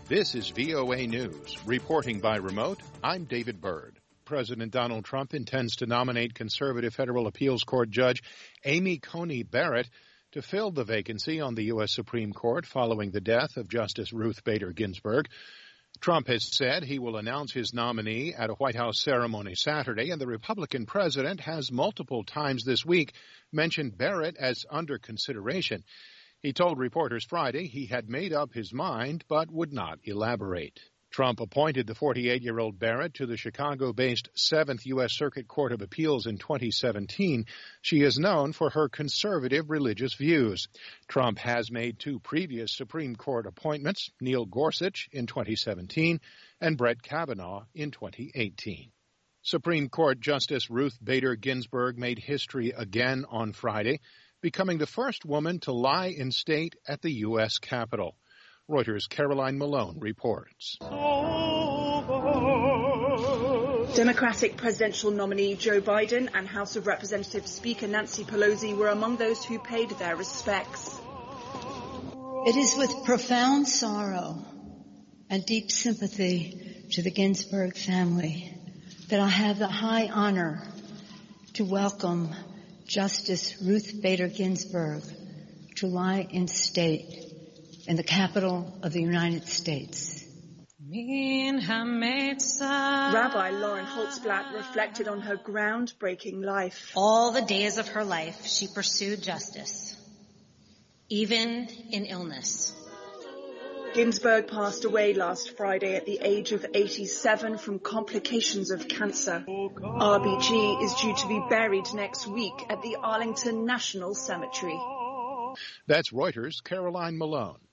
This is VOA News. Reporting by remote, I'm David Byrd. President Donald Trump intends to nominate conservative federal appeals court judge Amy Coney Barrett to fill the vacancy on the U.S. Supreme Court following the death of Justice Ruth Bader Ginsburg. Trump has said he will announce his nominee at a White House ceremony Saturday, and the Republican president has multiple times this week mentioned Barrett as under consideration. He told reporters Friday he had made up his mind but would not elaborate. Trump appointed the 48-year-old Barrett to the Chicago-based 7th U.S. Circuit Court of Appeals in 2017. She is known for her conservative religious views. Trump has made two previous Supreme Court appointments, Neil Gorsuch in 2017 and Brett Kavanaugh in 2018. Supreme Court Justice Ruth Bader Ginsburg made history again on Friday, becoming the first woman to lie in state at the U.S. Capitol. Reuters' Caroline Malone reports. Democratic presidential nominee Joe Biden and House of Representatives Speaker Nancy Pelosi were among those who paid their respects. It is with profound sorrow and deep sympathy to the Ginsburg family that I have the high honor to welcome Justice Ruth Bader Ginsburg to lie in state in the Capitol of the United States. Rabbi Lauren Holtzblatt reflected on her groundbreaking life. All the days of her life, she pursued justice, even in illness. Ginsburg passed away last Friday at the age of 87 from complications of cancer. RBG is due to be buried next week at the Arlington National Cemetery. That's Reuters' Caroline Malone.